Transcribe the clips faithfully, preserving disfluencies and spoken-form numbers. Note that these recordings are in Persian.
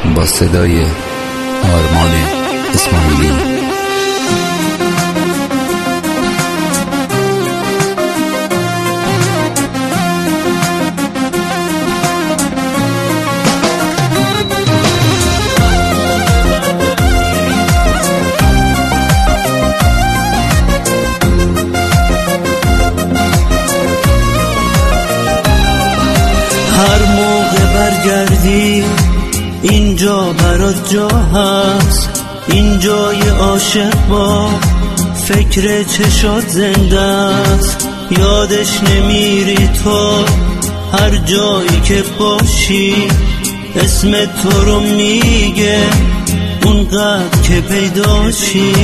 با صدای آرمان اسماعیلی. هر موقع برگردی اینجا برات جا هست، اینجای عاشق با فکر چشات زنده است. یادش نمیری تو هر جایی که باشی، اسم تو رو میگه اونقدر که پیداشی.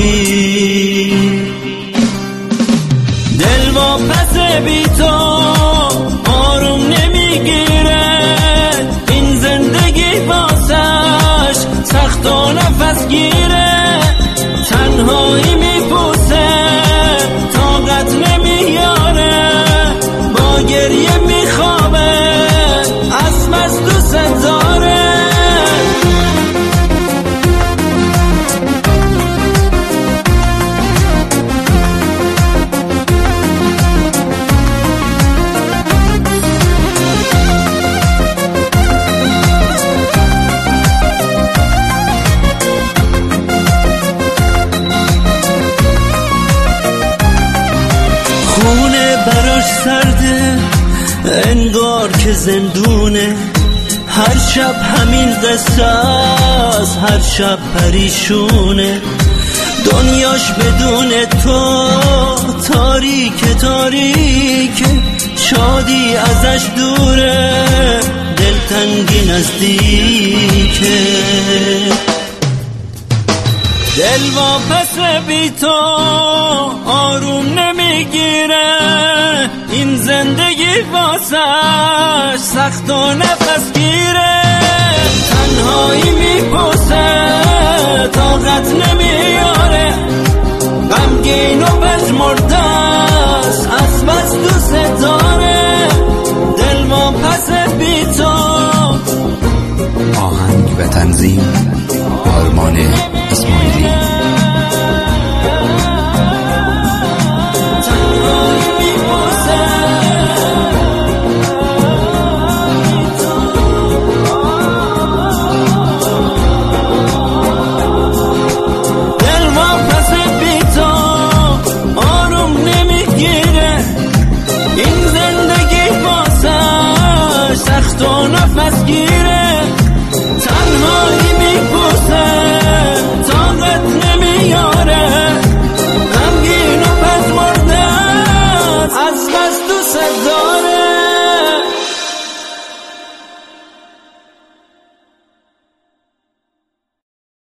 دل واپس بی تو آروم نمیگیره، این زندگی واسش سخت و نفس گیره. تنهایی میپوسه طاقت نمیاره، با گریه میخوابه اسم از دوست داره. خونه براش سرده انگار که زندونه، هر شب همین قصه است، هر شب پریشونه. دنیاش بدون تو تاریک تاریک، شادی ازش دوره دلتنگی نزدیکه. دل واپس بی تو آروم نمیگیره، این زندگی واسش سخت و نفس گیره. تنهایی میپوسه طاقت نمیاره، غمگین و پژمرده است از بس دوست داره. دل واپس بی تو. آهنگ و تنظیم آرمان اسماعیلی. سخت و نفس گیر